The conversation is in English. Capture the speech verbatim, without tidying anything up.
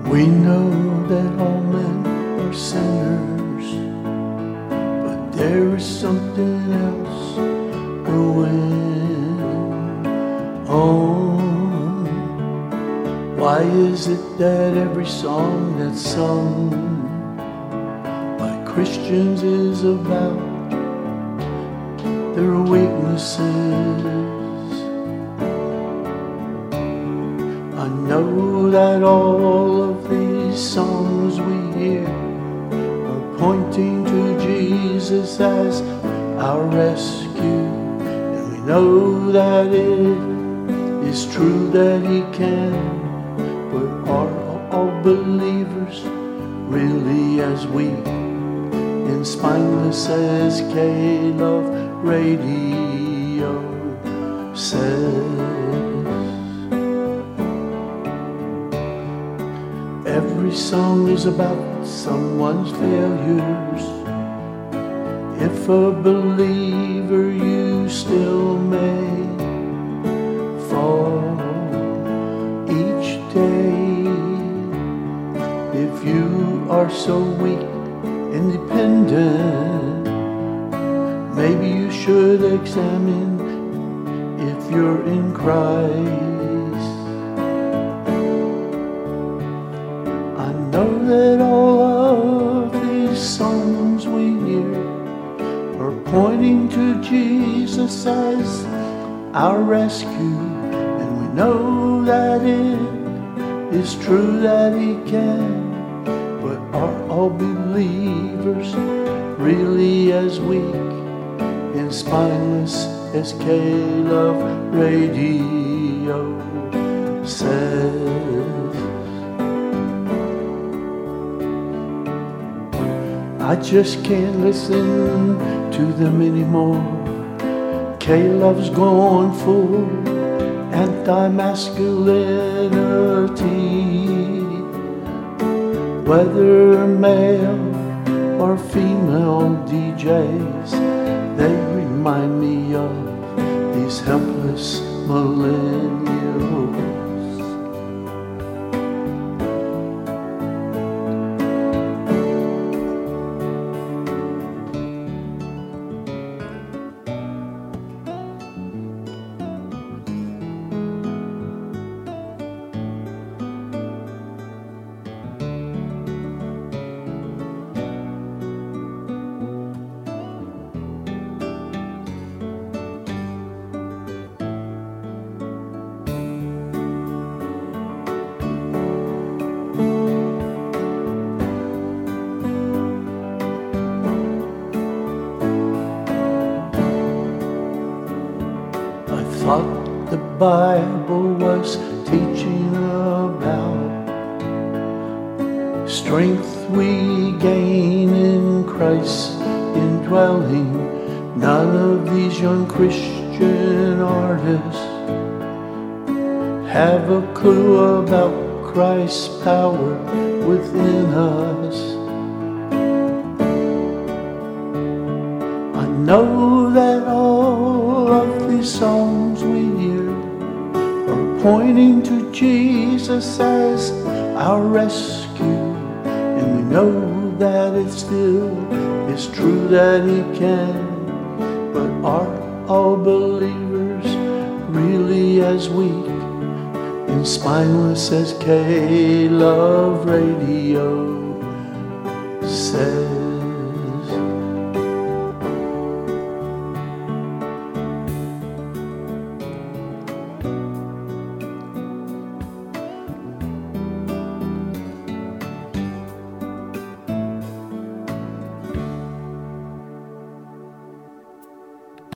We know that all men are sinners, but there is something else going on. Why is it that every song that's sung by Christians is about their weaknesses? I know that all of these songs we hear are pointing to Jesus as our rescue, and we know that it is true that He can, but are all believers really as weak and spineless as K-Love Radio says? Every song is about someone's failures. If a believer, you still may fall each day. If you are so weak and dependent, maybe you should examine if you're in Christ. I know that all of these songs we hear are pointing to Jesus as our rescue, and we know that it is true that He can, but are all believers really as weak and spineless as K-Love Radio says? I just can't listen to them anymore. K-Love's gone full anti-masculinity. Whether male or female D Js, they remind me of these helpless millennials. Thought the Bible was teaching about strength we gain in Christ's indwelling. None of these young Christian artists have a clue about Christ's power within us. I know that all of these songs we hear are pointing to Jesus as our rescue, and we know that it still is true that He can, but are all believers really as weak and spineless as K-Love Radio says?